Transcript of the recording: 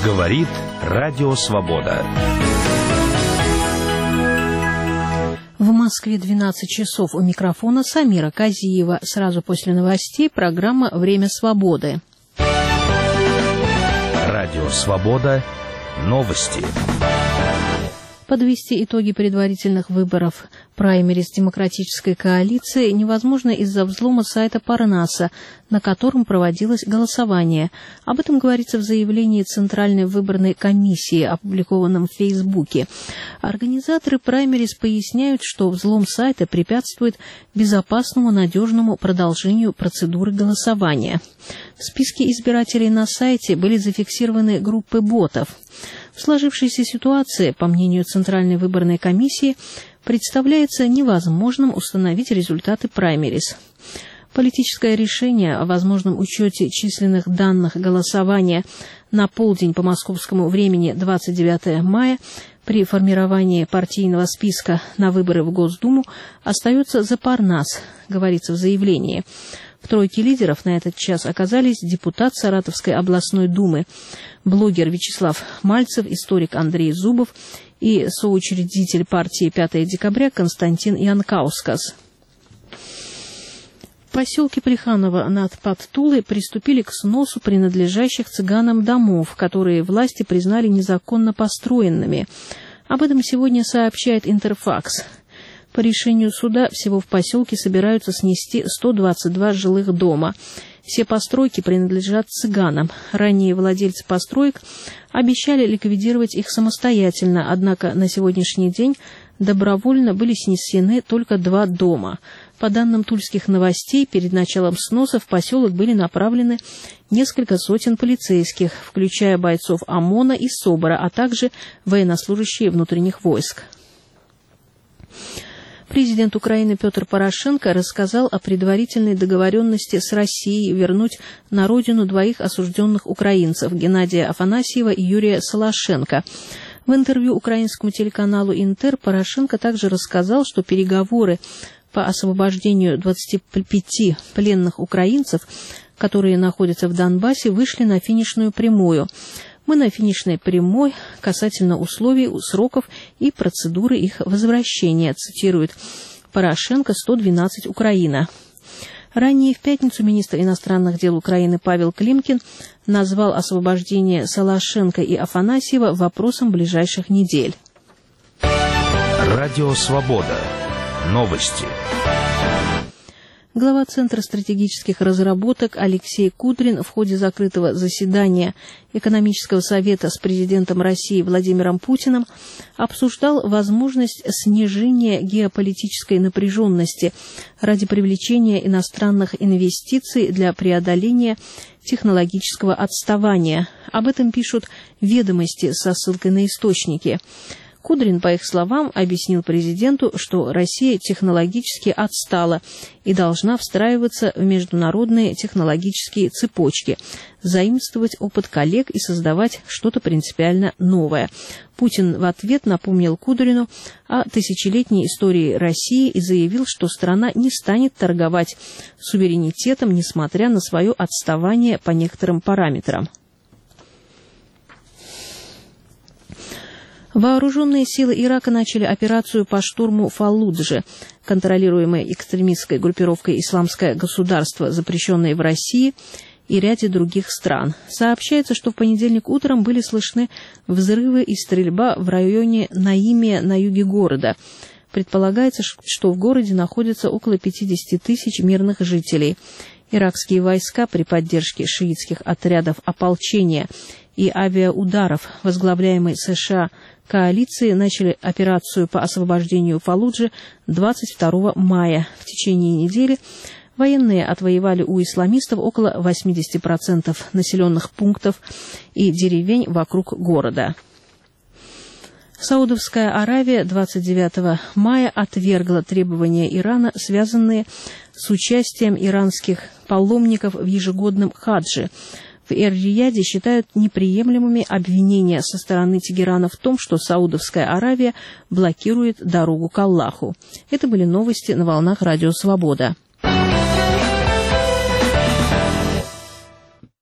Говорит Радио Свобода. В Москве 12 часов. У микрофона Самира Казиева. Сразу после новостей программа «Время свободы». Радио Свобода. Новости. Подвести итоги предварительных выборов праймериз Демократической коалиции невозможно из-за взлома сайта Парнаса, на котором проводилось голосование. Об этом говорится в заявлении Центральной выборной комиссии, опубликованном в Фейсбуке. Организаторы праймериз поясняют, что взлом сайта препятствует безопасному, надежному продолжению процедуры голосования. В списке избирателей на сайте были зафиксированы группы ботов. В сложившейся ситуации, по мнению Центральной выборной комиссии, представляется невозможным установить результаты праймериз. Политическое решение о возможном учете численных данных голосования на полдень по московскому времени 29 мая при формировании партийного списка на выборы в Госдуму остается за Парнас, говорится в заявлении. В тройке лидеров на этот час оказались депутат Саратовской областной думы, блогер Вячеслав Мальцев, историк Андрей Зубов и соучредитель партии «5 декабря» Константин Янкаускас. В поселке Плеханово над Подтулой приступили к сносу принадлежащих цыганам домов, которые власти признали незаконно построенными. Об этом сегодня сообщает Интерфакс. По решению суда всего в поселке собираются снести 122 жилых дома. Все постройки принадлежат цыганам. Ранние владельцы построек обещали ликвидировать их самостоятельно, однако на сегодняшний день добровольно были снесены только 2 дома. По данным тульских новостей, перед началом сноса в поселок были направлены несколько сотен полицейских, включая бойцов ОМОНа и СОБРа, а также военнослужащие внутренних войск. Президент Украины Петр Порошенко рассказал о предварительной договоренности с Россией вернуть на родину 2 осужденных украинцев – Геннадия Афанасьева и Юрия Солошенко. В интервью украинскому телеканалу «Интер» Порошенко также рассказал, что переговоры по освобождению 25 пленных украинцев, которые находятся в Донбассе, вышли на финишную прямую. Мы на финишной прямой касательно условий, сроков и процедуры их возвращения, цитирует Порошенко, 112 Украина. Ранее в пятницу министр иностранных дел Украины Павел Климкин назвал освобождение Солошенко и Афанасьева вопросом ближайших недель. Радио Свобода. Новости. Глава Центра стратегических разработок Алексей Кудрин в ходе закрытого заседания Экономического совета с президентом России Владимиром Путиным обсуждал возможность снижения геополитической напряженности ради привлечения иностранных инвестиций для преодоления технологического отставания. Об этом пишут «Ведомости» со ссылкой на источники. Кудрин, по их словам, объяснил президенту, что Россия технологически отстала и должна встраиваться в международные технологические цепочки, заимствовать опыт коллег и создавать что-то принципиально новое. Путин в ответ напомнил Кудрину о тысячелетней истории России и заявил, что страна не станет торговать суверенитетом, несмотря на свое отставание по некоторым параметрам. Вооруженные силы Ирака начали операцию по штурму Фаллуджи, контролируемой экстремистской группировкой «Исламское государство», запрещенной в России и ряде других стран. Сообщается, что в понедельник утром были слышны взрывы и стрельба в районе Наимия на юге города. Предполагается, что в городе находится около 50 тысяч мирных жителей. Иракские войска при поддержке шиитских отрядов ополчения и авиаударов, возглавляемой США коалиции, начали операцию по освобождению Фаллуджи 22 мая. В течение недели военные отвоевали у исламистов около 80% населенных пунктов и деревень вокруг города. Саудовская Аравия 29 мая отвергла требования Ирана, связанные с участием иранских паломников в ежегодном хаджи. В Эр-Рияде считают неприемлемыми обвинения со стороны Тегерана в том, что Саудовская Аравия блокирует дорогу к Аллаху. Это были новости на волнах Радио Свобода.